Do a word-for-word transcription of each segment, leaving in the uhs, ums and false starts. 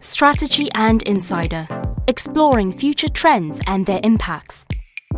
Strategy and Insider, exploring future trends and their impacts.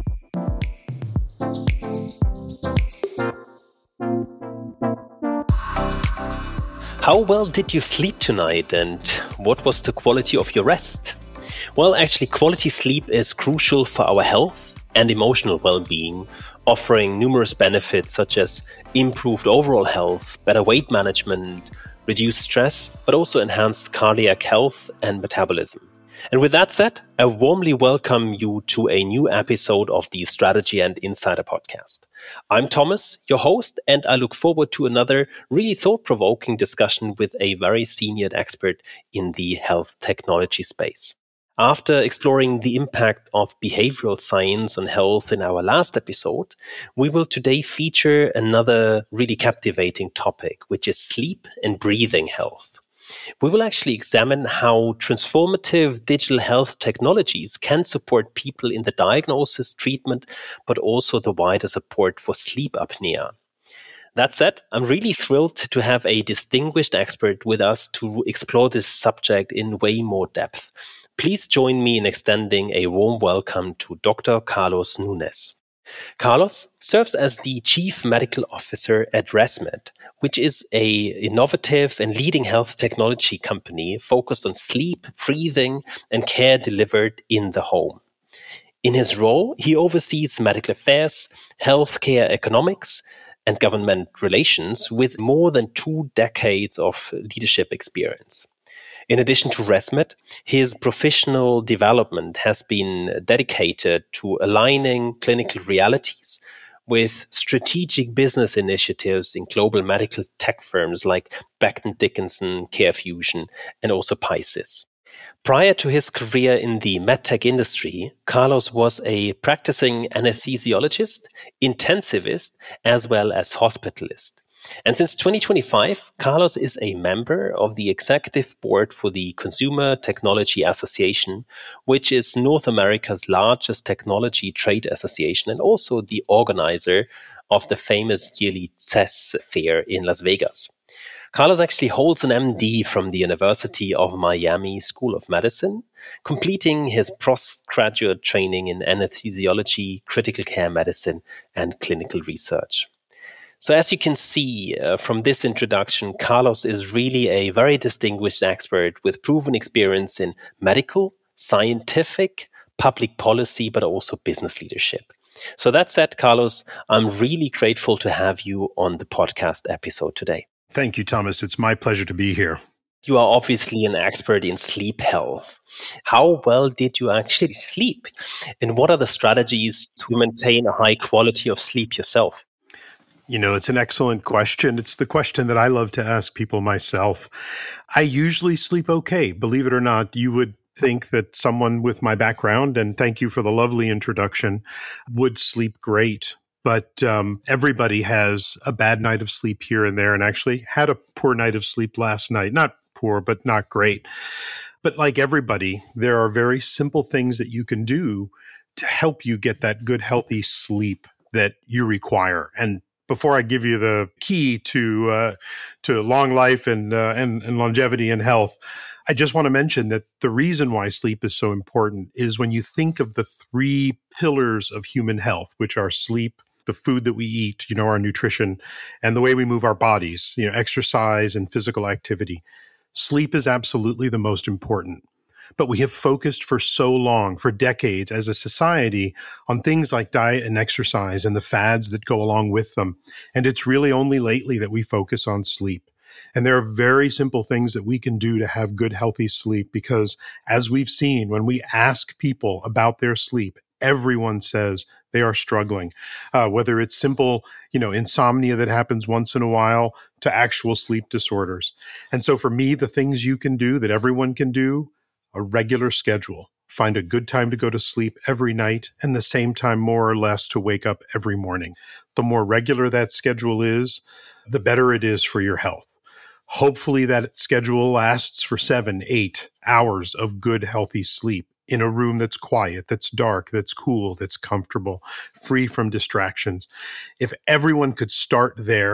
How well did you sleep tonight, and what was the quality of your rest? Well, actually, quality sleep is crucial for our health and emotional well-being, offering numerous benefits such as improved overall health, better weight management, reduced stress, but also enhanced cardiac health and metabolism. And with that said, I warmly welcome you to a new episode of the Strategy and Insider podcast. I'm Thomas, your host, and I look forward to another really thought-provoking discussion with a very senior expert in the health technology space. After exploring the impact of behavioral science on health in our last episode, we will today feature another really captivating topic, which is sleep and breathing health. We will actually examine how transformative digital health technologies can support people in the diagnosis, treatment, but also the wider support for sleep apnea. That said, I'm really thrilled to have a distinguished expert with us to explore this subject in way more depth. Please join me in extending a warm welcome to Doctor Carlos Nunes. Carlos serves as the Chief Medical Officer at ResMed, which is an innovative and leading health technology company focused on sleep, breathing, and care delivered in the home. In his role, he oversees medical affairs, healthcare economics, and government relations with more than two decades of leadership experience. In addition to ResMed, his professional development has been dedicated to aligning clinical realities with strategic business initiatives in global medical tech firms like Becton Dickinson, CareFusion, and also Pisces. Prior to his career in the medtech industry, Carlos was a practicing anesthesiologist, intensivist, as well as hospitalist. And since twenty twenty-five, Carlos is a member of the executive board for the Consumer Technology Association, which is North America's largest technology trade association and also the organizer of the famous yearly C E S fair in Las Vegas. Carlos actually holds an M D from the University of Miami School of Medicine, completing his postgraduate training in anesthesiology, critical care medicine, and clinical research. So as you can see uh, from this introduction, Carlos is really a very distinguished expert with proven experience in medical, scientific, public policy, but also business leadership. So that said, Carlos, I'm really grateful to have you on the podcast episode today. Thank you, Thomas. It's my pleasure to be here. You are obviously an expert in sleep health. How well did you actually sleep? And what are the strategies to maintain a high quality of sleep yourself? You know, it's an excellent question. It's the question that I love to ask people myself. I usually sleep okay. Believe it or not, you would think that someone with my background, and thank you for the lovely introduction, would sleep great. But um, everybody has a bad night of sleep here and there, and actually had a poor night of sleep last night. Not poor, but not great. But like everybody, there are very simple things that you can do to help you get that good, healthy sleep that you require. And before I give you the key to uh, to long life and, uh, and and longevity and health, I just want to mention that the reason why sleep is so important is when you think of the three pillars of human health, which are sleep, the food that we eat, you know, our nutrition, and the way we move our bodies, you know, exercise and physical activity. Sleep is absolutely the most important. But we have focused for so long, for decades as a society, on things like diet and exercise and the fads that go along with them. And it's really only lately that we focus on sleep. And there are very simple things that we can do to have good, healthy sleep because, as we've seen, when we ask people about their sleep, everyone says they are struggling, uh, whether it's simple, you know, insomnia that happens once in a while to actual sleep disorders. And so for me, the things you can do that everyone can do, a regular schedule, find a good time to go to sleep every night and the same time more or less to wake up every morning. The more regular that schedule is, the better it is for your health. Hopefully that schedule lasts for seven, eight hours of good, healthy sleep in a room that's quiet, that's dark, that's cool, that's comfortable, free from distractions. If everyone could start there,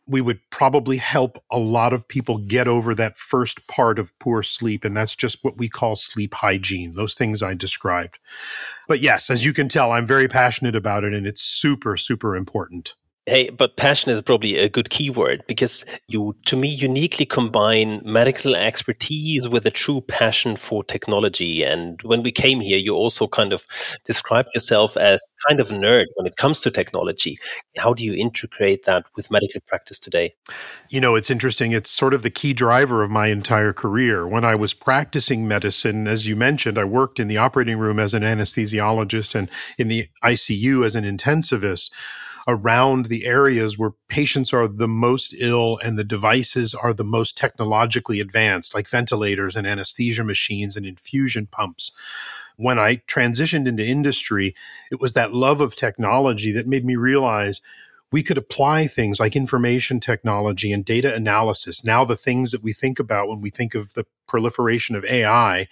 we would probably help a lot of people get over that first part of poor sleep. And that's just what we call sleep hygiene, those things I described. But yes, as you can tell, I'm very passionate about it, and it's super, super important. Hey, but passion is probably a good keyword, because you, to me, uniquely combine medical expertise with a true passion for technology. And when we came here, you also kind of described yourself as kind of a nerd when it comes to technology. How do you integrate that with medical practice today? You know, it's interesting. It's sort of the key driver of my entire career. When I was practicing medicine, as you mentioned, I worked in the operating room as an anesthesiologist and in the I C U as an intensivist, around the areas where patients are the most ill and the devices are the most technologically advanced, like ventilators and anesthesia machines and infusion pumps. When I transitioned into industry, it was that love of technology that made me realize we could apply things like information technology and data analysis, now the things that we think about when we think of the proliferation of A I,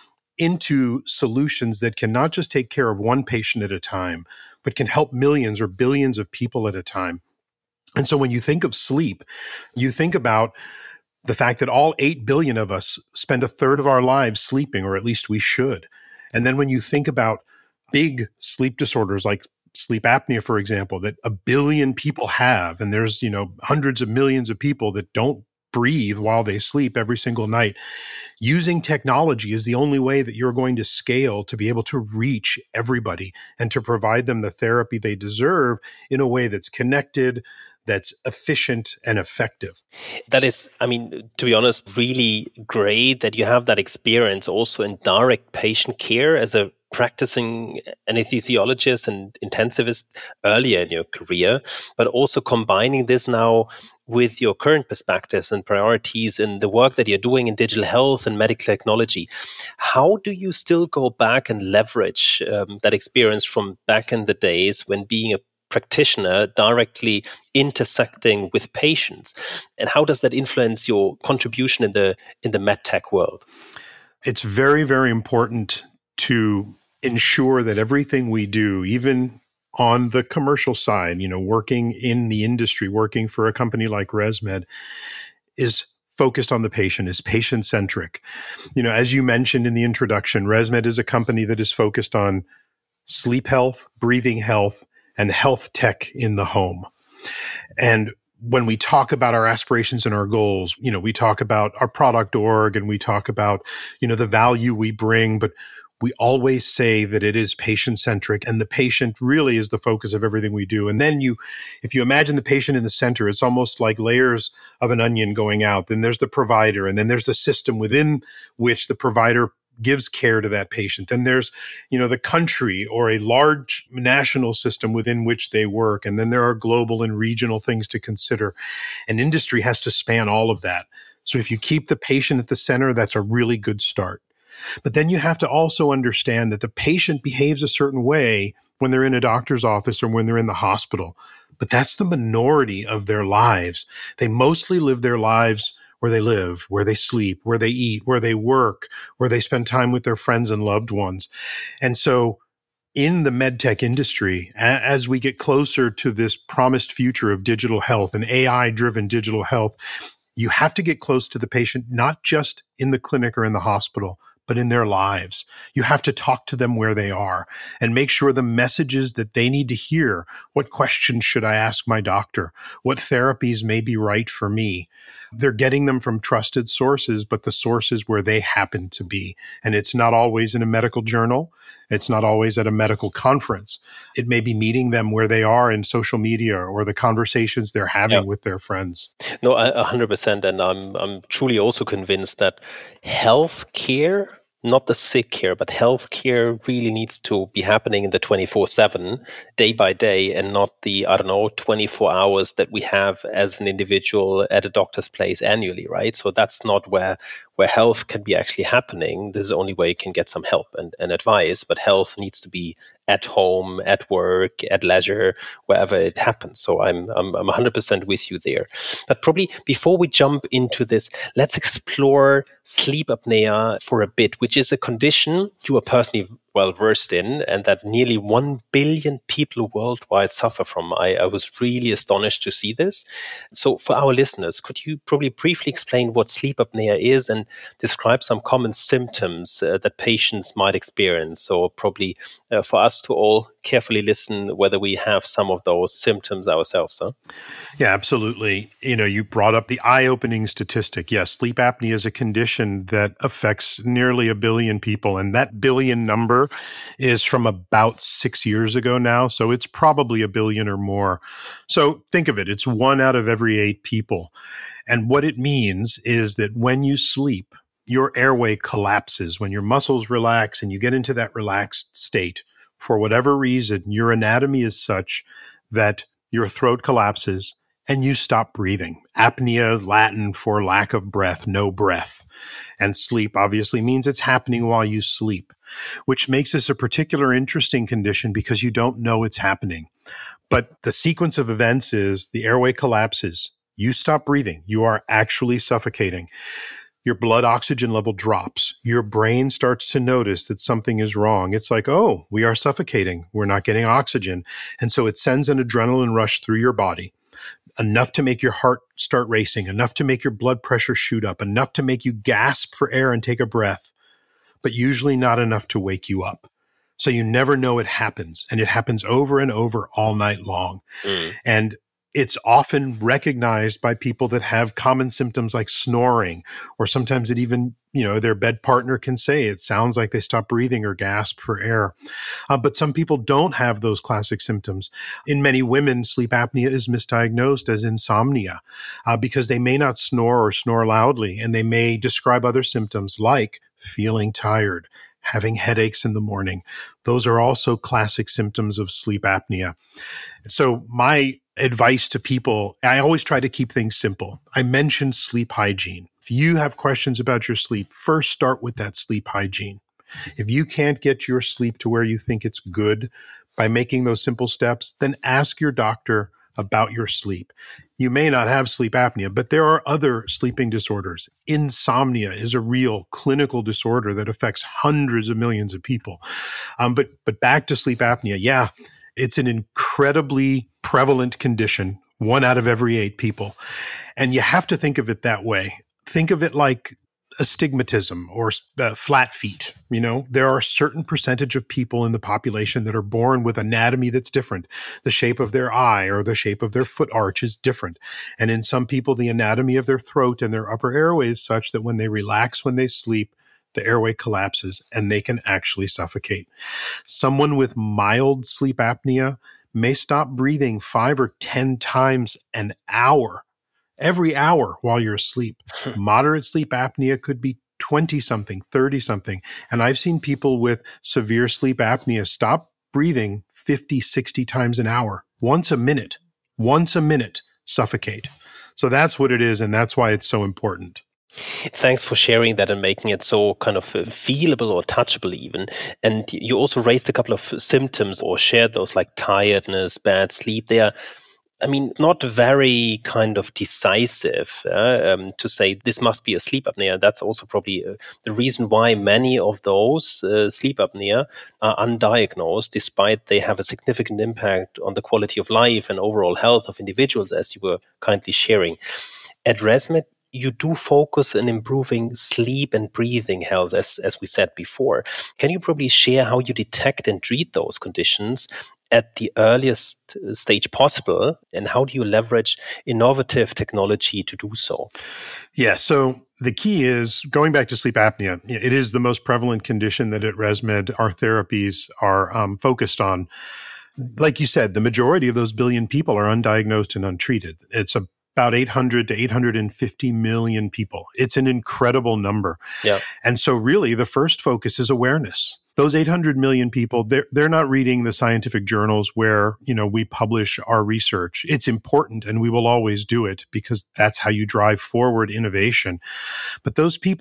into solutions that can not just take care of one patient at a time, but can help millions or billions of people at a time. And so when you think of sleep, you think about the fact that all eight billion of us spend a third of our lives sleeping, or at least we should. And then when you think about big sleep disorders like sleep apnea, for example, that a billion people have, and there's, you know, hundreds of millions of people that don't breathe while they sleep every single night. Using technology is the only way that you're going to scale to be able to reach everybody and to provide them the therapy they deserve in a way that's connected, that's efficient and effective. That is, I mean, to be honest, really great that you have that experience also in direct patient care as a practicing anesthesiologist and intensivist earlier in your career, but also combining this now with your current perspectives and priorities in the work that you're doing in digital health and medical technology. How do you still go back and leverage um, that experience from back in the days when being a practitioner directly intersecting with patients? And how does that influence your contribution in the in the medtech world? It's very, very important to ensure that everything we do, even on the commercial side, you know, working in the industry, working for a company like ResMed, is focused on the patient, is patient-centric. You know, as you mentioned in the introduction, ResMed is a company that is focused on sleep health, breathing health, and health tech in the home. And when we talk about our aspirations and our goals, you know, we talk about our product org and we talk about, you know, the value we bring, but we always say that it is patient-centric, and the patient really is the focus of everything we do. And then you, if you imagine the patient in the center, it's almost like layers of an onion going out. Then there's the provider, and then there's the system within which the provider gives care to that patient. Then there's, you know, the country or a large national system within which they work. And then there are global and regional things to consider. And industry has to span all of that. So if you keep the patient at the center, that's a really good start. But then you have to also understand that the patient behaves a certain way when they're in a doctor's office or when they're in the hospital. But that's the minority of their lives. They mostly live their lives where they live, where they sleep, where they eat, where they work, where they spend time with their friends and loved ones. And so in the medtech industry, as we get closer to this promised future of digital health and A I-driven digital health, you have to get close to the patient, not just in the clinic or in the hospital, but in their lives. You have to talk to them where they are and make sure the messages that they need to hear, what questions should I ask my doctor? What therapies may be right for me? They're getting them from trusted sources, but the sources where they happen to be. And it's not always in a medical journal. It's not always at a medical conference. It may be meeting them where they are in social media or the conversations they're having yeah. with their friends. No, a hundred percent. And I'm, I'm truly also convinced that healthcare, not the sick care, but healthcare really needs to be happening in the twenty-four seven, day by day, and not the, I don't know, twenty-four hours that we have as an individual at a doctor's place annually, right? So that's not where where health can be actually happening. This is the only way you can get some help and, and advice, but health needs to be at home, at work, at leisure, wherever it happens. So I'm, I'm, I'm one hundred percent with you there. But probably before we jump into this, let's explore sleep apnea for a bit, which is a condition you are personally well well versed in, and that nearly one billion people worldwide suffer from. I, I was really astonished to see this. So for our listeners, could you probably briefly explain what sleep apnea is and describe some common symptoms uh, that patients might experience? So probably uh, for us to all carefully listen whether we have some of those symptoms ourselves. Huh? Yeah, absolutely. You know, you brought up the eye-opening statistic. Yes, sleep apnea is a condition that affects nearly a billion people. And that billion number is from about six years ago now. So it's probably a billion or more. So think of it. It's one out of every eight people. And what it means is that when you sleep, your airway collapses. When your muscles relax and you get into that relaxed state, for whatever reason, your anatomy is such that your throat collapses and you stop breathing. Apnea, Latin for lack of breath, no breath. And sleep obviously means it's happening while you sleep, which makes this a particular interesting condition because you don't know it's happening. But the sequence of events is the airway collapses, you stop breathing, you are actually suffocating. Your blood oxygen level drops. Your brain starts to notice that something is wrong. It's like, oh, we are suffocating. We're not getting oxygen. And so it sends an adrenaline rush through your body, enough to make your heart start racing, enough to make your blood pressure shoot up, enough to make you gasp for air and take a breath, but usually not enough to wake you up. So you never know it happens. And it happens over and over all night long. Mm. And it's often recognized by people that have common symptoms like snoring, or sometimes it even, you know, their bed partner can say it sounds like they stop breathing or gasp for air. Uh, but some people don't have those classic symptoms. In many women, sleep apnea is misdiagnosed as insomnia uh, because they may not snore or snore loudly, and they may describe other symptoms like feeling tired, having headaches in the morning. Those are also classic symptoms of sleep apnea. So my advice to people, I always try to keep things simple. I mentioned sleep hygiene. If you have questions about your sleep, first start with that sleep hygiene. If you can't get your sleep to where you think it's good by making those simple steps, then ask your doctor about your sleep. You may not have sleep apnea, but there are other sleeping disorders. Insomnia is a real clinical disorder that affects hundreds of millions of people. Um, but but back to sleep apnea, yeah, it's an incredibly prevalent condition, one out of every eight people. And you have to think of it that way. Think of it like astigmatism or uh, flat feet. You know, there are a certain percentage of people in the population that are born with anatomy that's different. The shape of their eye or the shape of their foot arch is different. And in some people, the anatomy of their throat and their upper airway is such that when they relax, when they sleep, the airway collapses and they can actually suffocate. Someone with mild sleep apnea may stop breathing five or ten times an hour, every hour while you're asleep. Moderate sleep apnea could be twenty something, thirty something. And I've seen people with severe sleep apnea stop breathing fifty, sixty times an hour, once a minute, once a minute, suffocate. So that's what it is. And that's why it's so important. Thanks for sharing that and making it so kind of feelable or touchable even. And you also raised a couple of symptoms or shared those like tiredness, bad sleep. They are, I mean, not very kind of decisive uh, um, to say this must be a sleep apnea. That's also probably uh, the reason why many of those uh, sleep apnea are undiagnosed, despite they have a significant impact on the quality of life and overall health of individuals, as you were kindly sharing. At ResMed, you do focus on improving sleep and breathing health, as, as we said before. Can you probably share how you detect and treat those conditions at the earliest stage possible? And how do you leverage innovative technology to do so? Yeah, so the key is, going back to sleep apnea, it is the most prevalent condition that at ResMed our therapies are um, focused on. Like you said, the majority of those billion people are undiagnosed and untreated. It's a about eight hundred to eight hundred fifty million people. It's an incredible number. Yeah. And so really the first focus is awareness. Those eight hundred million people, they're, they're not reading the scientific journals where, you know, we publish our research. It's important and we will always do it because that's how you drive forward innovation. But those people,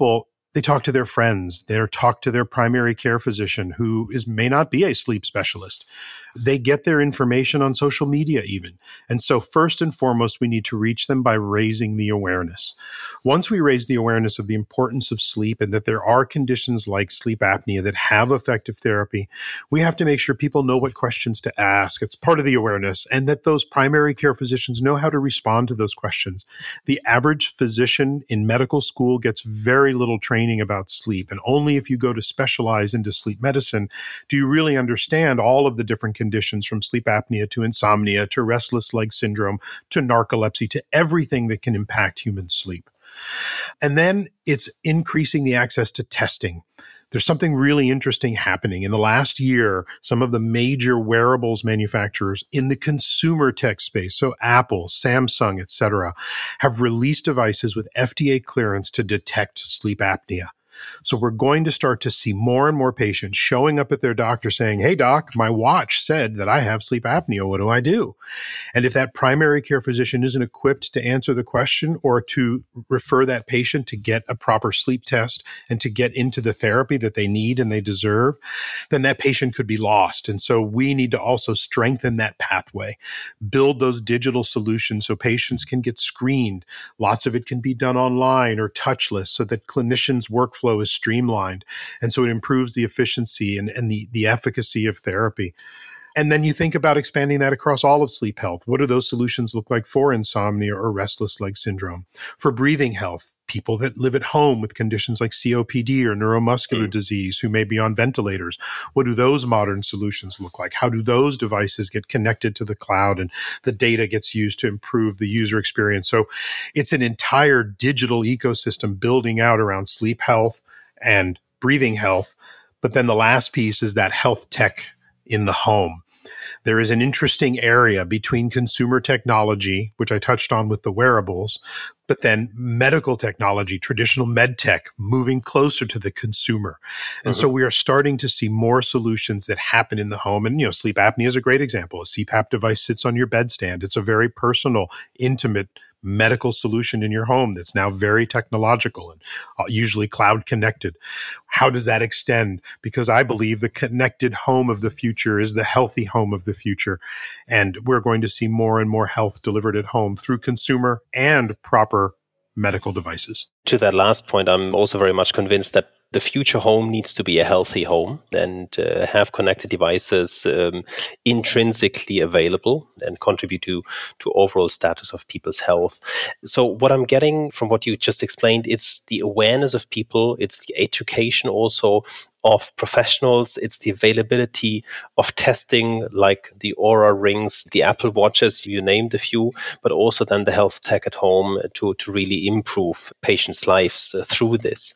They talk to their friends. They talk to their primary care physician, who is may not be a sleep specialist. They get their information on social media even. And so first and foremost, we need to reach them by raising the awareness. Once we raise the awareness of the importance of sleep and that there are conditions like sleep apnea that have effective therapy, we have to make sure people know what questions to ask. It's part of the awareness, and that those primary care physicians know how to respond to those questions. The average physician in medical school gets very little training about sleep, and only if you go to specialize into sleep medicine do you really understand all of the different conditions, from sleep apnea to insomnia to restless leg syndrome to narcolepsy to everything that can impact human sleep. And then it's increasing the access to testing. There's something really interesting happening. In the last year, some of the major wearables manufacturers in the consumer tech space, so Apple, Samsung, et cetera, have released devices with F D A clearance to detect sleep apnea. So we're going to start to see more and more patients showing up at their doctor saying, "Hey, doc, my watch said that I have sleep apnea. What do I do?" And if that primary care physician isn't equipped to answer the question or to refer that patient to get a proper sleep test and to get into the therapy that they need and they deserve, then that patient could be lost. And so we need to also strengthen that pathway, build those digital solutions so patients can get screened. Lots of it can be done online or touchless so that clinicians' workflow is streamlined. And so it improves the efficiency and, and the, the efficacy of therapy. And then you think about expanding that across all of sleep health. What do those solutions look like for insomnia or restless leg syndrome? For breathing health, people that live at home with conditions like C O P D or neuromuscular mm. disease who may be on ventilators. What do those modern solutions look like? How do those devices get connected to the cloud and the data gets used to improve the user experience? So it's an entire digital ecosystem building out around sleep health and breathing health. But then the last piece is that health tech in the home. There is an interesting area between consumer technology, which I touched on with the wearables, but then medical technology, traditional med tech, moving closer to the consumer. And mm-hmm. so we are starting to see more solutions that happen in the home. And, you know, sleep apnea is a great example. A C PAP device sits on your bedstand. It's a very personal, intimate medical solution in your home that's now very technological and usually cloud connected. How does that extend? Because I believe the connected home of the future is the healthy home of the future. And we're going to see more and more health delivered at home through consumer and proper medical devices. To that last point, I'm also very much convinced that the future home needs to be a healthy home and uh, have connected devices um, intrinsically available and contribute to, to overall status of people's health. So what I'm getting from what you just explained, it's the awareness of people, it's the education also of professionals, it's the availability of testing like the Oura rings, the Apple watches, you named a few, but also then the health tech at home to, to really improve patients' lives uh, through this.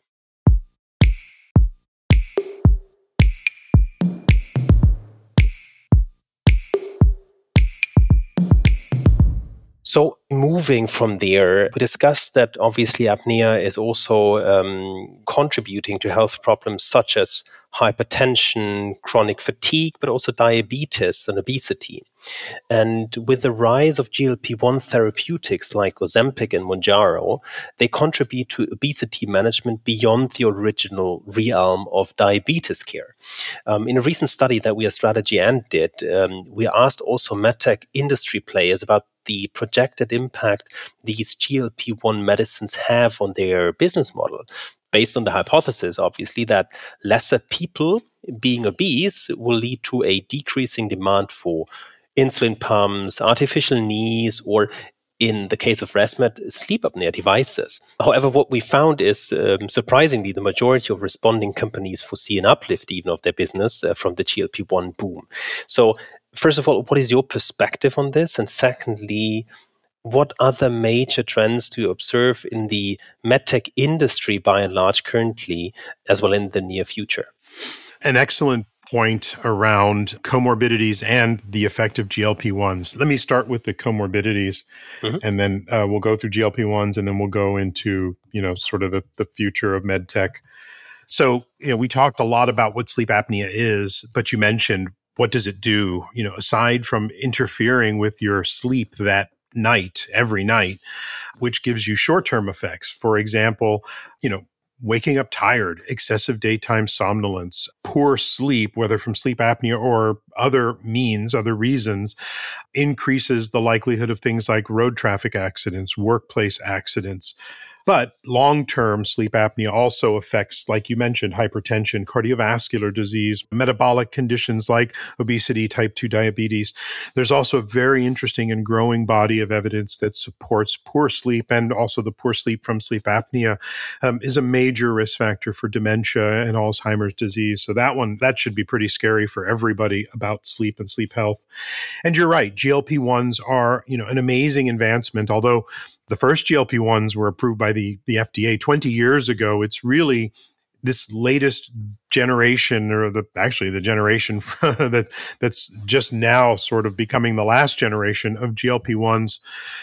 So moving from there, we discussed that obviously apnea is also um, contributing to health problems such as hypertension, chronic fatigue, but also diabetes and obesity. And with the rise of G L P one therapeutics like Ozempic and Mounjaro, they contribute to obesity management beyond the original realm of diabetes care. Um, in a recent study that we at Strategy and did, um, we asked also medtech industry players about the projected impact these G L P one medicines have on their business model, based on the hypothesis, obviously, that lesser people being obese will lead to a decreasing demand for insulin pumps, artificial knees, or in the case of ResMed, sleep apnea devices. However, what we found is, um, surprisingly, the majority of responding companies foresee an uplift even of their business uh, from the G L P one boom. So, first of all, what is your perspective on this? And secondly, what other major trends do you observe in the medtech industry by and large currently, as well in the near future? An excellent point around comorbidities and the effect of G L P ones. Let me start with the comorbidities, mm-hmm. and then uh, we'll go through G L P ones, and then we'll go into, you know, sort of the, the future of medtech. So, you know, we talked a lot about what sleep apnea is, but you mentioned, what does it do? You know, aside from interfering with your sleep that night, every night, which gives you short-term effects. For example, you know, waking up tired, excessive daytime somnolence, poor sleep, whether from sleep apnea or other means, other reasons, increases the likelihood of things like road traffic accidents, workplace accidents. But long-term sleep apnea also affects, like you mentioned, hypertension, cardiovascular disease, metabolic conditions like obesity, type two diabetes. There's also a very interesting and growing body of evidence that supports poor sleep, and also the poor sleep from sleep apnea um, is a major risk factor for dementia and Alzheimer's disease. So that one, that should be pretty scary for everybody about sleep and sleep health. And you're right, G L P ones are, you know, an amazing advancement, although the first G L P ones were approved by the, the F D A twenty years ago. It's really this latest generation, or the actually the generation that that's just now sort of becoming the last generation of G L P ones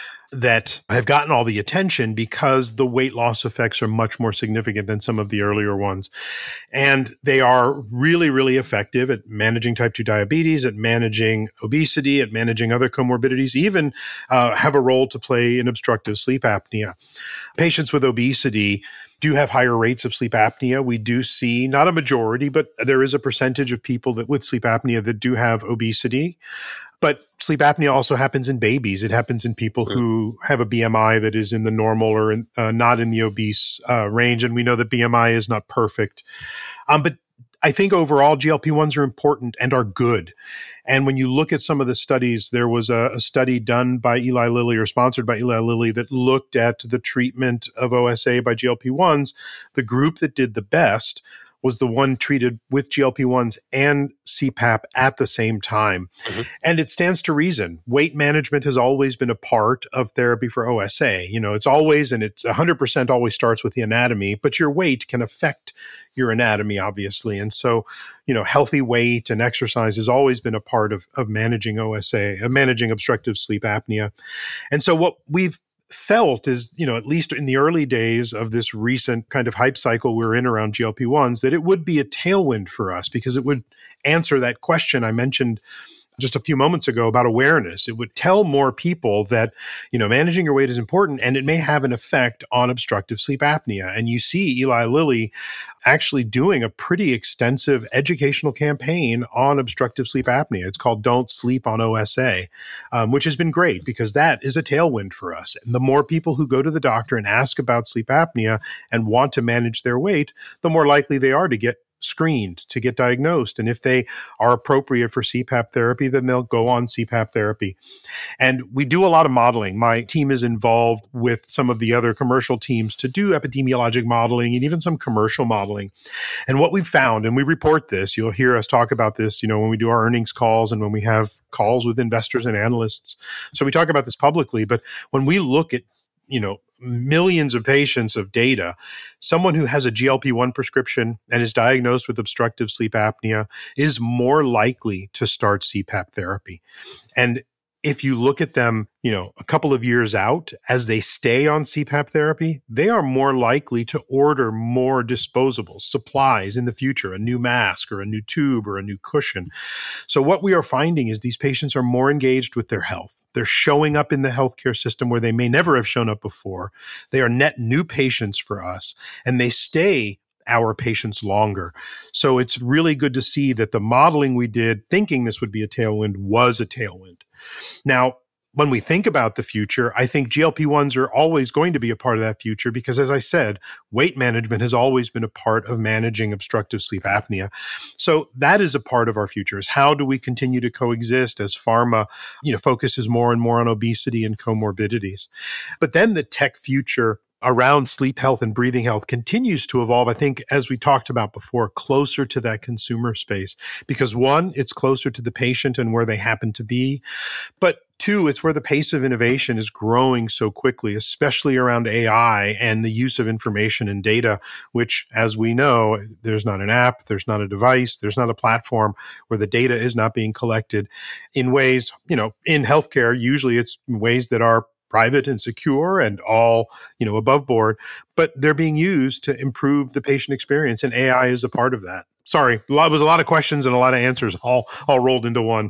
that have gotten all the attention because the weight loss effects are much more significant than some of the earlier ones. And they are really, really effective at managing type two diabetes, at managing obesity, at managing other comorbidities, even uh, have a role to play in obstructive sleep apnea. Patients with obesity do have higher rates of sleep apnea. We do see, not a majority, but there is a percentage of people that with sleep apnea that do have obesity. But sleep apnea also happens in babies. It happens in people who have a B M I that is in the normal or in, uh, not in the obese uh, range. And we know that B M I is not perfect. Um, but I think overall G L P ones are important and are good. And when you look at some of the studies, there was a, a study done by Eli Lilly or sponsored by Eli Lilly that looked at the treatment of O S A by G L P ones. The group that did the best was the one treated with G L P ones and C PAP at the same time. Mm-hmm. And it stands to reason. Weight management has always been a part of therapy for O S A. You know, it's always, and it's one hundred percent always starts with the anatomy, but your weight can affect your anatomy, obviously. And so, you know, healthy weight and exercise has always been a part of, of managing O S A, of managing obstructive sleep apnea. And so what we've felt is, you know, at least in the early days of this recent kind of hype cycle we're in around G L P ones, that it would be a tailwind for us because it would answer that question I mentioned just a few moments ago about awareness. It would tell more people that, you know, managing your weight is important and it may have an effect on obstructive sleep apnea. And you see Eli Lilly actually doing a pretty extensive educational campaign on obstructive sleep apnea. It's called Don't Sleep on O S A, um, which has been great because that is a tailwind for us. And the more people who go to the doctor and ask about sleep apnea and want to manage their weight, the more likely they are to get screened, to get diagnosed. And if they are appropriate for C PAP therapy, then they'll go on C PAP therapy. And we do a lot of modeling. My team is involved with some of the other commercial teams to do epidemiologic modeling and even some commercial modeling. And what we've found, and we report this, you'll hear us talk about this, you know, when we do our earnings calls and when we have calls with investors and analysts. So we talk about this publicly, but when we look at, you know, millions of patients of data, someone who has a G L P one prescription and is diagnosed with obstructive sleep apnea is more likely to start C PAP therapy. And if you look at them, you know, a couple of years out, as they stay on C PAP therapy, they are more likely to order more disposables, supplies in the future, a new mask or a new tube or a new cushion. So what we are finding is these patients are more engaged with their health. They're showing up in the healthcare system where they may never have shown up before. They are net new patients for us, and they stay our patients longer. So it's really good to see that the modeling we did, thinking this would be a tailwind, was a tailwind. Now, when we think about the future, I think G L P ones are always going to be a part of that future because, as I said, weight management has always been a part of managing obstructive sleep apnea. So that is a part of our future, is how do we continue to coexist as pharma, you know, focuses more and more on obesity and comorbidities. But then the tech future around sleep health and breathing health continues to evolve, I think, as we talked about before, closer to that consumer space. Because one, it's closer to the patient and where they happen to be. But two, it's where the pace of innovation is growing so quickly, especially around A I and the use of information and data, which, as we know, there's not an app, there's not a device, there's not a platform where the data is not being collected in ways, you know, in healthcare, usually it's ways that are private and secure and all, you know, above board, but they're being used to improve the patient experience, and A I is a part of that. Sorry, it was a lot of questions and a lot of answers all all rolled into one.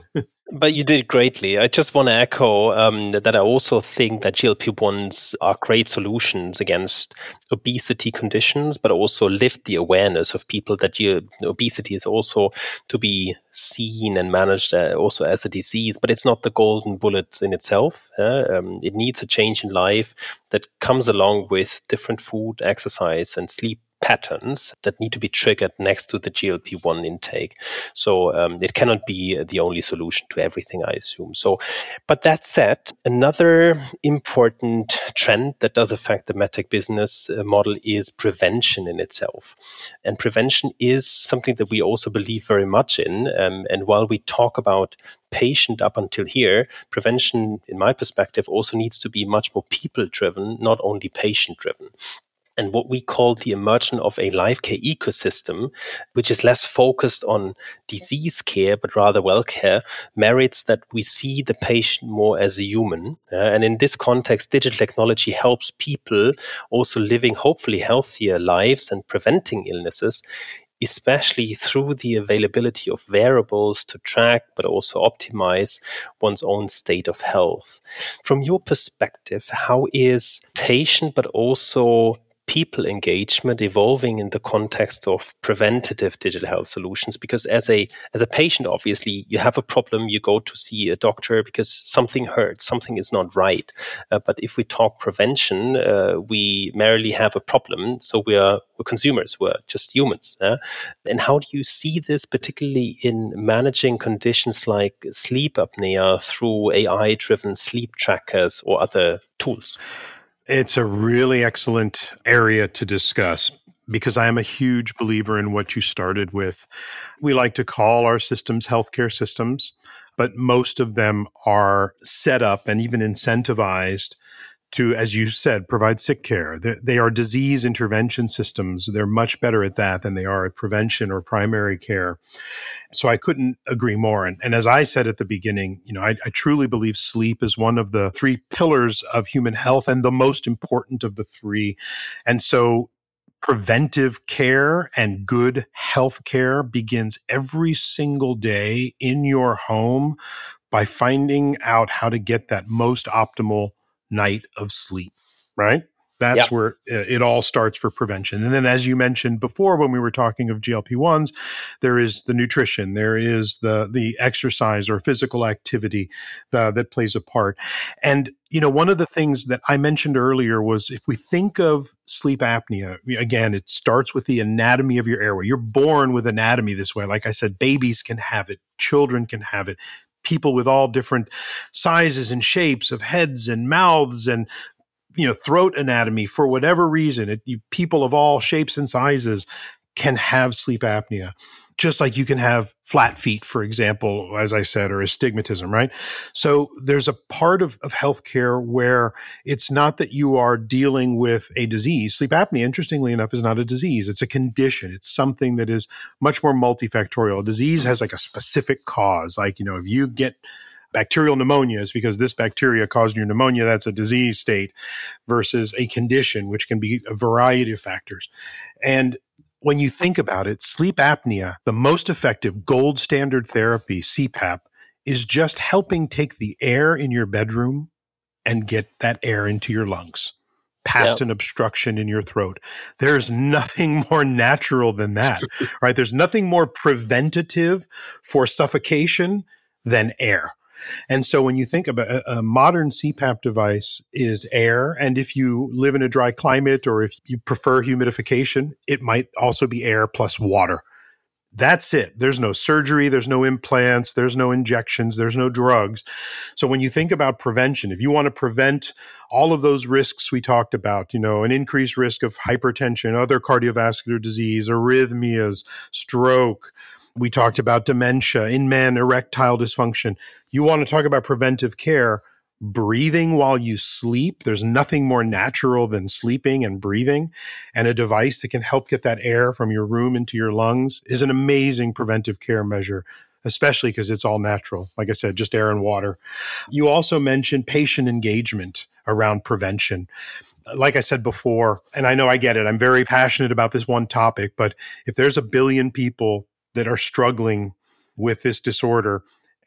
But you did greatly. I just want to echo um, that I also think that G L P ones are great solutions against obesity conditions, but also lift the awareness of people that you, obesity is also to be seen and managed uh, also as a disease, but it's not the golden bullet in itself. Uh, um, it needs a change in life that comes along with different food, exercise, and sleep patterns that need to be triggered next to the G L P one intake. So um, it cannot be the only solution to everything, I assume. So, but that said, another important trend that does affect the medtech business uh, model is prevention in itself. And prevention is something that we also believe very much in. Um, and while we talk about patient up until here, prevention, in my perspective, also needs to be much more people-driven, not only patient-driven. And what we call the emergence of a life care ecosystem, which is less focused on disease care, but rather well care, merits that we see the patient more as a human. Uh, and in this context, digital technology helps people also living hopefully healthier lives and preventing illnesses, especially through the availability of wearables to track, but also optimize one's own state of health. From your perspective, how is patient, but also people engagement evolving in the context of preventative digital health solutions? Because as a as a patient, obviously, you have a problem, you go to see a doctor because something hurts, something is not right. Uh, but if we talk prevention, uh, we merely have a problem. So we are we're consumers, we're just humans. Uh? And how do you see this, particularly in managing conditions like sleep apnea through A I-driven sleep trackers or other tools? It's a really excellent area to discuss because I am a huge believer in what you started with. We like to call our systems healthcare systems, but most of them are set up and even incentivized to, as you said, provide sick care. They are disease intervention systems. They're much better at that than they are at prevention or primary care. So I couldn't agree more. And, and as I said at the beginning, you know, I, I truly believe sleep is one of the three pillars of human health and the most important of the three. And so preventive care and good health care begins every single day in your home by finding out how to get that most optimal night of sleep, right? That's yep. where it all starts for prevention. And then, as you mentioned before, when we were talking of G L P ones, there is the nutrition, there is the the exercise or physical activity uh, that plays a part. And, you know, one of the things that I mentioned earlier was if we think of sleep apnea, again, it starts with the anatomy of your airway. You're born with anatomy this way. Like I said, babies can have it, children can have it. People with all different sizes and shapes of heads and mouths and, you know, throat anatomy, for whatever reason, it, you, people of all shapes and sizes can have sleep apnea, just like you can have flat feet, for example, as I said, or astigmatism, right? So there's a part of, of healthcare where it's not that you are dealing with a disease. Sleep apnea, interestingly enough, is not a disease. It's a condition. It's something that is much more multifactorial. A disease has like a specific cause. Like, you know, if you get bacterial pneumonia, is because this bacteria caused your pneumonia. That's a disease state versus a condition, which can be a variety of factors. And when you think about it, sleep apnea, the most effective gold standard therapy, C PAP, is just helping take the air in your bedroom and get that air into your lungs, past yep. an obstruction in your throat. There's nothing more natural than that, right? There's nothing more preventative for suffocation than air. And so when you think about a, a modern C PAP device is air, and if you live in a dry climate or if you prefer humidification, it might also be air plus water. That's it. There's no surgery, there's no implants, there's no injections, there's no drugs. So when you think about prevention, if you want to prevent all of those risks we talked about, you know, an increased risk of hypertension, other cardiovascular disease, arrhythmias, stroke, we talked about dementia, in men, erectile dysfunction. You want to talk about preventive care, breathing while you sleep. There's nothing more natural than sleeping and breathing. And a device that can help get that air from your room into your lungs is an amazing preventive care measure, especially because it's all natural. Like I said, just air and water. You also mentioned patient engagement around prevention. Like I said before, and I know I get it, I'm very passionate about this one topic, but if there's a billion people that are struggling with this disorder,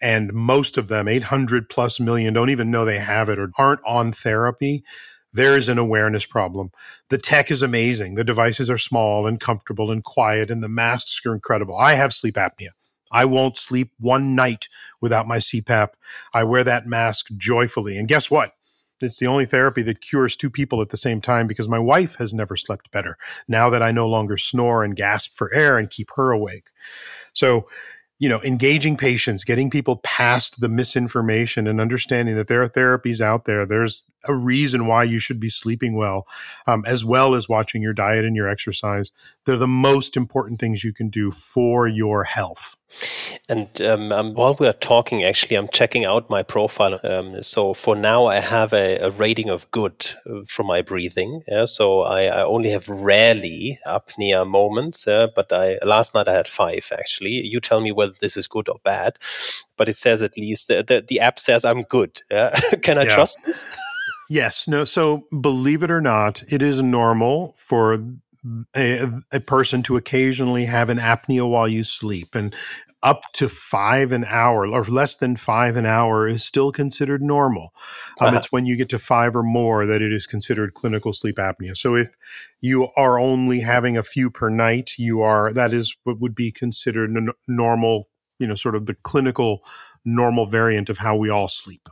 and most of them, eight hundred plus million, don't even know they have it or aren't on therapy, there is an awareness problem. The tech is amazing. The devices are small and comfortable and quiet, and the masks are incredible. I have sleep apnea. I won't sleep one night without my C PAP. I wear that mask joyfully. And guess what? It's the only therapy that cures two people at the same time because my wife has never slept better now that I no longer snore and gasp for air and keep her awake. So, you know, engaging patients, getting people past the misinformation and understanding that there are therapies out there. There's a reason why you should be sleeping well, um, as well as watching your diet and your exercise. They're the most important things you can do for your health. And um, um, while we are talking, actually, I'm checking out my profile. Um, so for now, I have a, a rating of good uh, for my breathing. Yeah? So I, I only have rarely apnea moments, uh, but I last night I had five, actually. You tell me whether this is good or bad, but it says at least, uh, the, the app says I'm good. Yeah? Can I Yeah. trust this? Yes. No. So believe it or not, it is normal for a, a person to occasionally have an apnea while you sleep, and up to five an hour or less than five an hour is still considered normal. Um, Uh-huh. It's when you get to five or more that it is considered clinical sleep apnea. So if you are only having a few per night, you are, that is what would be considered n- normal, you know, sort of the clinical normal variant of how we all sleep.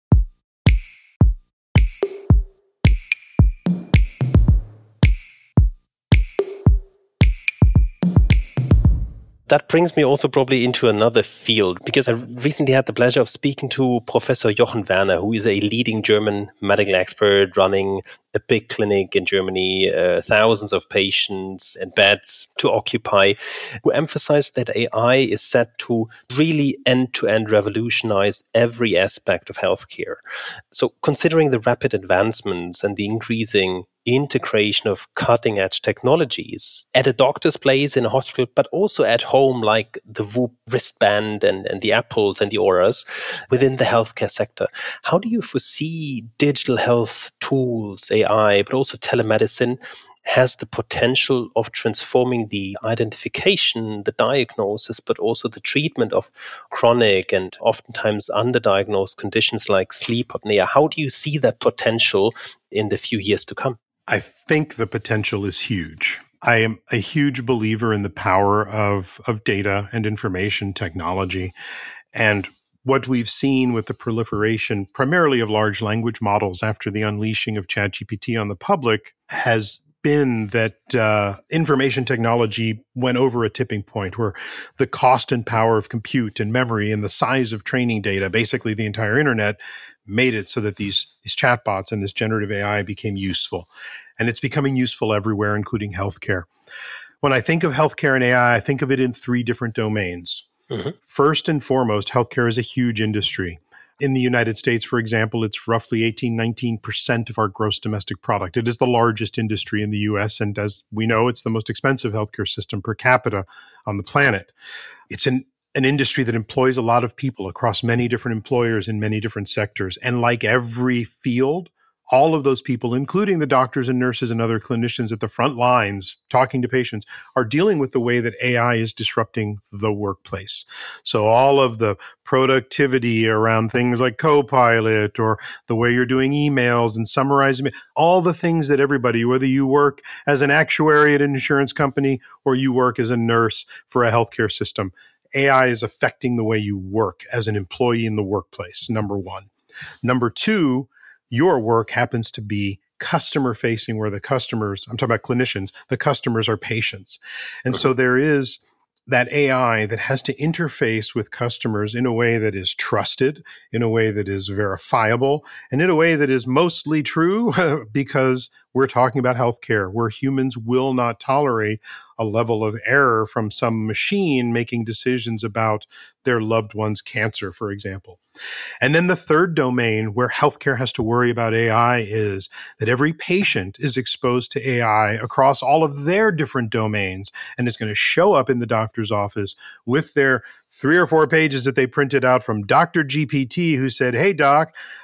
That brings me also probably into another field, because I recently had the pleasure of speaking to Professor Jochen Werner, who is a leading German medical expert running a big clinic in Germany, uh, thousands of patients and beds to occupy, who emphasized that A I is set to really end-to-end revolutionize every aspect of healthcare. So considering the rapid advancements and the increasing integration of cutting-edge technologies at a doctor's place in a hospital, but also at home, like the Whoop wristband and, and the Apples and the Auras within the healthcare sector. How do you foresee digital health tools, A I, but also telemedicine has the potential of transforming the identification, the diagnosis, but also the treatment of chronic and oftentimes underdiagnosed conditions like sleep apnea? How do you see that potential in the few years to come? I think the potential is huge. I am a huge believer in the power of, of data and information technology. And what we've seen with the proliferation primarily of large language models after the unleashing of ChatGPT on the public has been that uh, information technology went over a tipping point where the cost and power of compute and memory and the size of training data, basically the entire internet, made it so that these, these chatbots and this generative A I became useful. And it's becoming useful everywhere, including healthcare. When I think of healthcare and A I, I think of it in three different domains. Mm-hmm. First and foremost, healthcare is a huge industry. In the United States, for example, it's roughly eighteen, nineteen percent of our gross domestic product. It is the largest industry in the U S, and as we know, it's the most expensive healthcare system per capita on the planet. It's an, an industry that employs a lot of people across many different employers in many different sectors. And like every field, all of those people, including the doctors and nurses and other clinicians at the front lines talking to patients, are dealing with the way that A I is disrupting the workplace. So all of the productivity around things like Copilot or the way you're doing emails and summarizing, all the things that everybody, whether you work as an actuary at an insurance company or you work as a nurse for a healthcare system, A I is affecting the way you work as an employee in the workplace, number one. Number two, your work happens to be customer facing, where the customers, I'm talking about clinicians, the customers are patients. And so there is that A I that has to interface with customers in a way that is trusted, in a way that is verifiable, and in a way that is mostly true because we're talking about healthcare, where humans will not tolerate a level of error from some machine making decisions about their loved one's cancer, for example. And then the third domain where healthcare has to worry about A I is that every patient is exposed to A I across all of their different domains and is going to show up in the doctor's office with their three or four pages that they printed out from Doctor G P T, who said, "Hey, doc,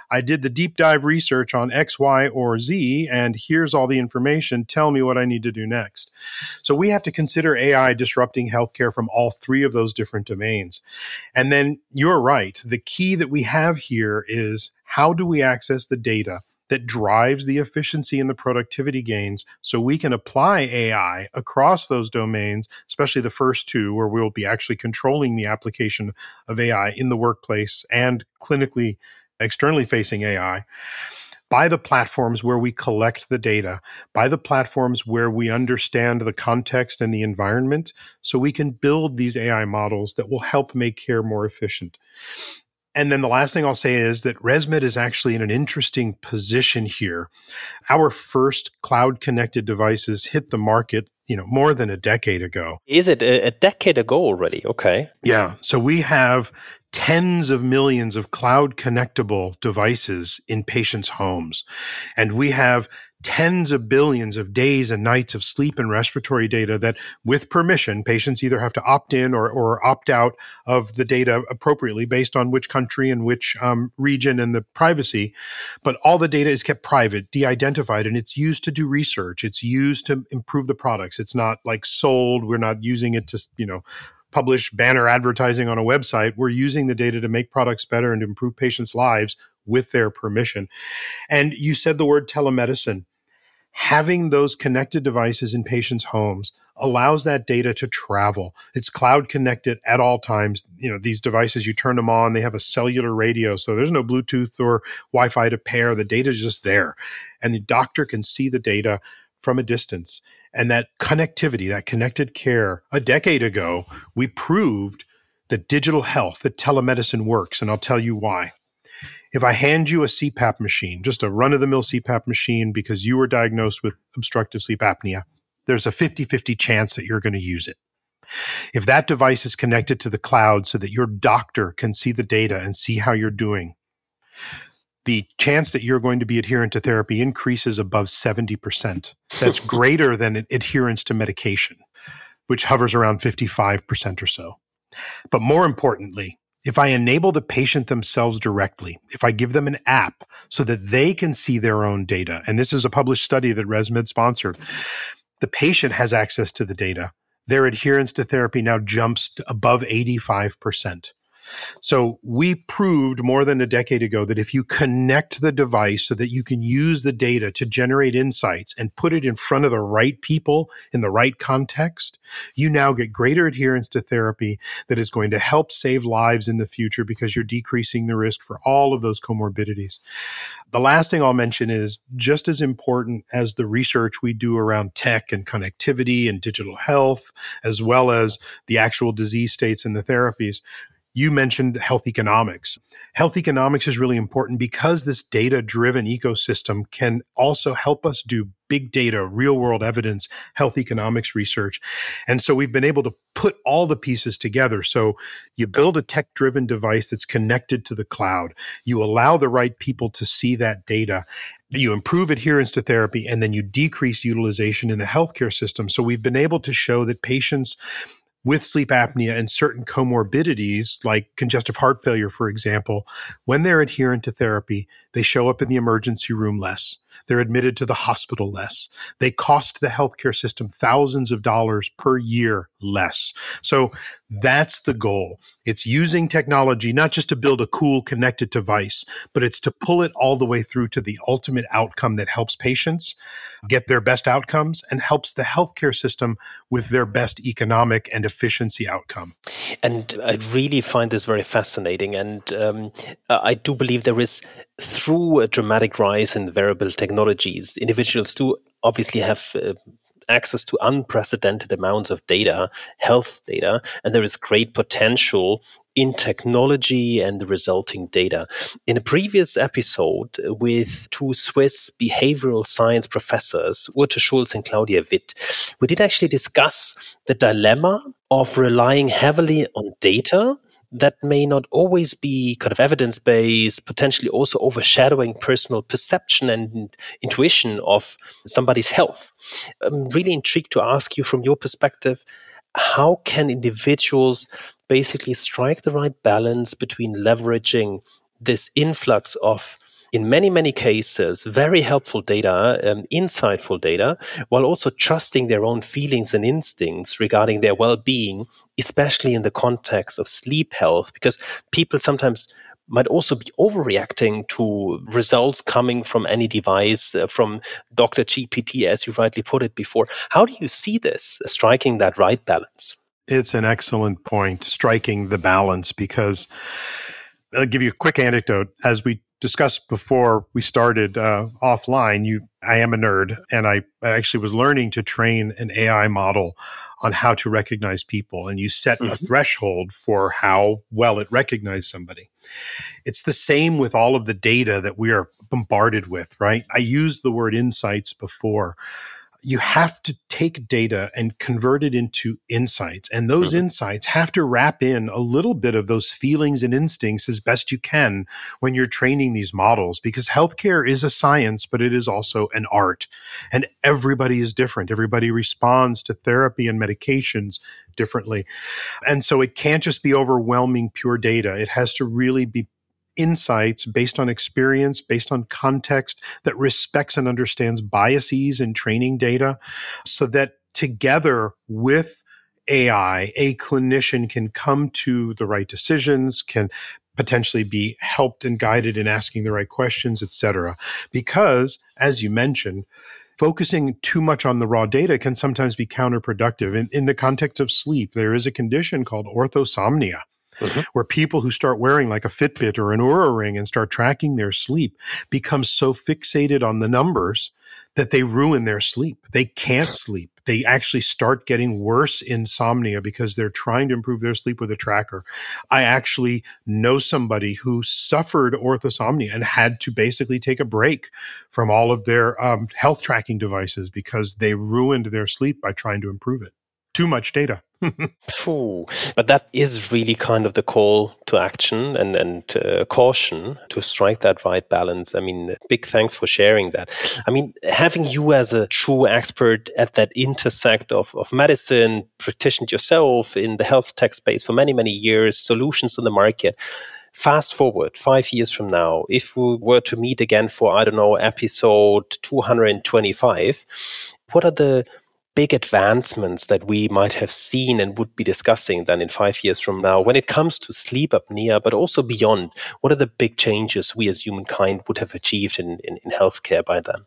I did the deep dive research on X, Y, or Z, and here's all the information. Tell me what I need to do next. So we have to consider A I disrupting healthcare from all three of those different domains. And then you're right. The key that we have here is how do we access the data that drives the efficiency and the productivity gains so we can apply A I across those domains, especially the first two, where we'll be actually controlling the application of A I in the workplace and clinically, externally facing A I, by the platforms where we collect the data, by the platforms where we understand the context and the environment, so we can build these A I models that will help make care more efficient. And then the last thing I'll say is that ResMed is actually in an interesting position here. Our first cloud-connected devices hit the market, you know, more than a decade ago. Is it a, a decade ago already? Okay. Yeah. So we have tens of millions of cloud-connectable devices in patients' homes. And we have tens of billions of days and nights of sleep and respiratory data that, with permission, patients either have to opt in or, or opt out of the data appropriately based on which country and which um, region and the privacy. But all the data is kept private, de-identified, and it's used to do research. It's used to improve the products. It's not like sold. We're not using it to, you know, publish banner advertising on a website. We're using the data to make products better and to improve patients' lives with their permission. And you said the word telemedicine. Having those connected devices in patients' homes allows that data to travel. It's cloud connected at all times. You know, these devices, you turn them on, they have a cellular radio. So there's no Bluetooth or Wi-Fi to pair. The data is just there. And the doctor can see the data from a distance. And that connectivity, that connected care, a decade ago, we proved that digital health, that telemedicine works. And I'll tell you why. If I hand you a C PAP machine, just a run-of-the-mill C PAP machine because you were diagnosed with obstructive sleep apnea, there's a fifty-fifty chance that you're going to use it. If that device is connected to the cloud so that your doctor can see the data and see how you're doing, the chance that you're going to be adherent to therapy increases above seventy percent. That's greater than adherence to medication, which hovers around fifty-five percent or so. But more importantly, if I enable the patient themselves directly, if I give them an app so that they can see their own data, and this is a published study that ResMed sponsored, the patient has access to the data. Their adherence to therapy now jumps to above eighty-five percent. So we proved more than a decade ago that if you connect the device so that you can use the data to generate insights and put it in front of the right people in the right context, you now get greater adherence to therapy that is going to help save lives in the future because you're decreasing the risk for all of those comorbidities. The last thing I'll mention is just as important as the research we do around tech and connectivity and digital health, as well as the actual disease states and the therapies. You mentioned health economics. Health economics is really important because this data-driven ecosystem can also help us do big data, real-world evidence, health economics research. And so we've been able to put all the pieces together. So you build a tech-driven device that's connected to the cloud. You allow the right people to see that data. You improve adherence to therapy, and then you decrease utilization in the healthcare system. So we've been able to show that patients with sleep apnea and certain comorbidities like congestive heart failure, for example, when they're adherent to therapy, they show up in the emergency room less. They're admitted to the hospital less. They cost the healthcare system thousands of dollars per year less. So that's the goal. It's using technology not just to build a cool connected device, but it's to pull it all the way through to the ultimate outcome that helps patients get their best outcomes and helps the healthcare system with their best economic and efficiency outcome. And I really find this very fascinating. And um, I do believe there is, through a dramatic rise in wearable technologies, individuals do obviously have uh, access to unprecedented amounts of data, health data, and there is great potential in technology and the resulting data. In a previous episode with two Swiss behavioral science professors, Ute Schulz and Claudia Witt, we did actually discuss the dilemma of relying heavily on data that may not always be kind of evidence-based, potentially also overshadowing personal perception and intuition of somebody's health. I'm really intrigued to ask you, from your perspective, how can individuals basically strike the right balance between leveraging this influx of in many, many cases, very helpful data, um, insightful data, while also trusting their own feelings and instincts regarding their well-being, especially in the context of sleep health, because people sometimes might also be overreacting to results coming from any device, uh, from Doctor G P T, as you rightly put it before. How do you see this, uh, striking that right balance? It's an excellent point, striking the balance, because I'll give you a quick anecdote. As we discussed before we started uh, offline, you, I am a nerd, and I, I actually was learning to train an A I model on how to recognize people. And you set mm-hmm. a threshold for how well it recognizes somebody. It's the same with all of the data that we are bombarded with, right? I used the word insights before. You have to take data and convert it into insights. And those mm-hmm. insights have to wrap in a little bit of those feelings and instincts as best you can when you're training these models, because healthcare is a science, but it is also an art. And everybody is different. Everybody responds to therapy and medications differently. And so it can't just be overwhelming pure data. It has to really be insights based on experience, based on context, that respects and understands biases in training data, so that together with A I, a clinician can come to the right decisions, can potentially be helped and guided in asking the right questions, et cetera. Because, as you mentioned, focusing too much on the raw data can sometimes be counterproductive. In, in the context of sleep, there is a condition called orthosomnia, Mm-hmm. where people who start wearing like a Fitbit or an Oura Ring and start tracking their sleep become so fixated on the numbers that they ruin their sleep. They can't sleep. They actually start getting worse insomnia because they're trying to improve their sleep with a tracker. I actually know somebody who suffered orthosomnia and had to basically take a break from all of their um, health tracking devices because they ruined their sleep by trying to improve it. Too much data. Ooh, but that is really kind of the call to action and, and uh, caution to strike that right balance. I mean, big thanks for sharing that. I mean, having you as a true expert at that intersect of, of medicine, practitioned yourself in the health tech space for many, many years, solutions on the market. Fast forward five years from now, if we were to meet again for, I don't know, episode two hundred twenty-five, what are the big advancements that we might have seen and would be discussing then in five years from now when it comes to sleep apnea, but also beyond? What are the big changes we as humankind would have achieved in, in, in healthcare by then?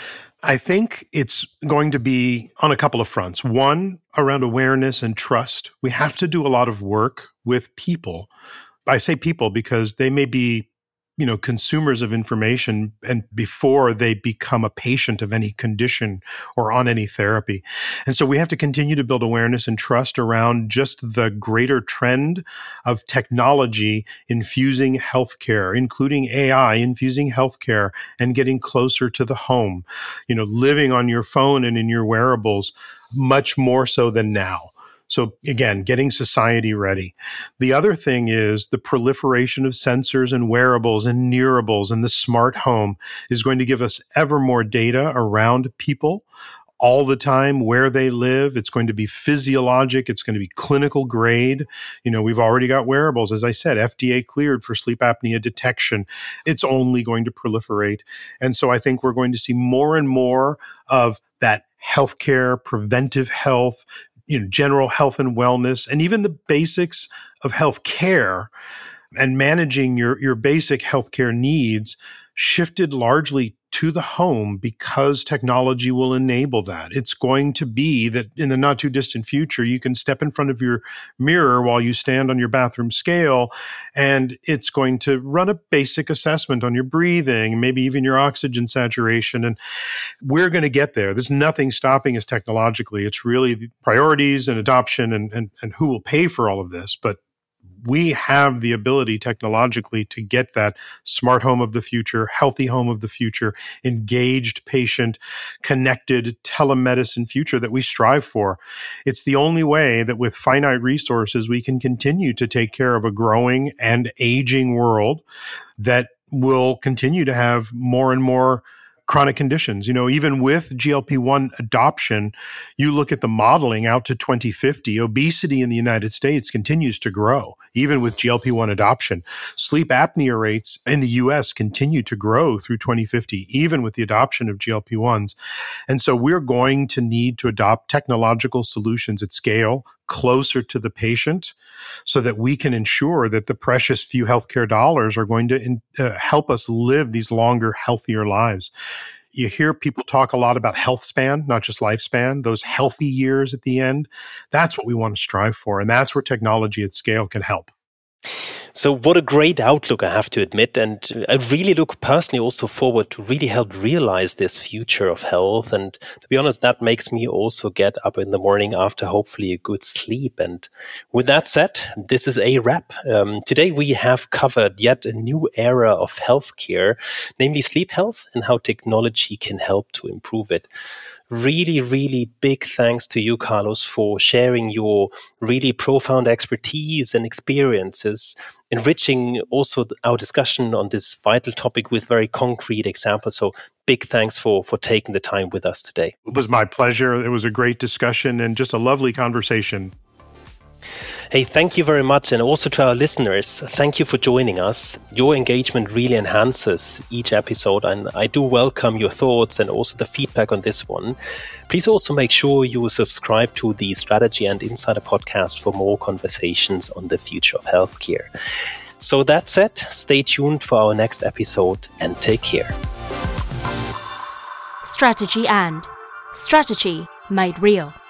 I think it's going to be on a couple of fronts. One, around awareness and trust. We have to do a lot of work with people. I say people because they may be, you know, consumers of information and before they become a patient of any condition or on any therapy. And so we have to continue to build awareness and trust around just the greater trend of technology infusing healthcare, including A I infusing healthcare and getting closer to the home, you know, living on your phone and in your wearables much more so than now. So again, getting society ready. The other thing is the proliferation of sensors and wearables and nearables and the smart home is going to give us ever more data around people all the time, where they live. It's going to be physiologic. It's going to be clinical grade. You know, we've already got wearables, as I said, F D A cleared for sleep apnea detection. It's only going to proliferate. And so I think we're going to see more and more of that healthcare, preventive health, you know, general health and wellness, and even the basics of health care and managing your, your basic healthcare needs shifted largely to the home because technology will enable that. It's going to be that in the not too distant future, you can step in front of your mirror while you stand on your bathroom scale, and it's going to run a basic assessment on your breathing, maybe even your oxygen saturation. And we're going to get there. There's nothing stopping us technologically. It's really the priorities and adoption and, and, and who will pay for all of this. But we have the ability technologically to get that smart home of the future, healthy home of the future, engaged patient, connected telemedicine future that we strive for. It's the only way that with finite resources, we can continue to take care of a growing and aging world that will continue to have more and more chronic conditions. You know, even with G L P one adoption, you look at the modeling out to twenty fifty, obesity in the United States continues to grow, even with G L P one adoption. Sleep apnea rates in the U S continue to grow through twenty fifty, even with the adoption of G L P ones. And so we're going to need to adopt technological solutions at scale, closer to the patient, so that we can ensure that the precious few healthcare dollars are going to in, uh, help us live these longer, healthier lives. You hear people talk a lot about health span, not just lifespan, those healthy years at the end. That's what we want to strive for. And that's where technology at scale can help. So what a great outlook, I have to admit. And I really look personally also forward to really help realize this future of health. And to be honest, that makes me also get up in the morning after hopefully a good sleep. And with that said, this is a wrap. Um, today we have covered yet a new era of healthcare, namely sleep health and how technology can help to improve it. Really, really big thanks to you, Carlos, for sharing your really profound expertise and experiences, enriching also our discussion on this vital topic with very concrete examples. So big thanks for, for taking the time with us today. It was my pleasure. It was a great discussion and just a lovely conversation. Hey, thank you very much. And also to our listeners, thank you for joining us. Your engagement really enhances each episode, and I do welcome your thoughts and also the feedback on this one. Please also make sure you subscribe to the Strategy and Insider podcast for more conversations on the future of healthcare. So that said, stay tuned for our next episode and take care. Strategy and Strategy made real.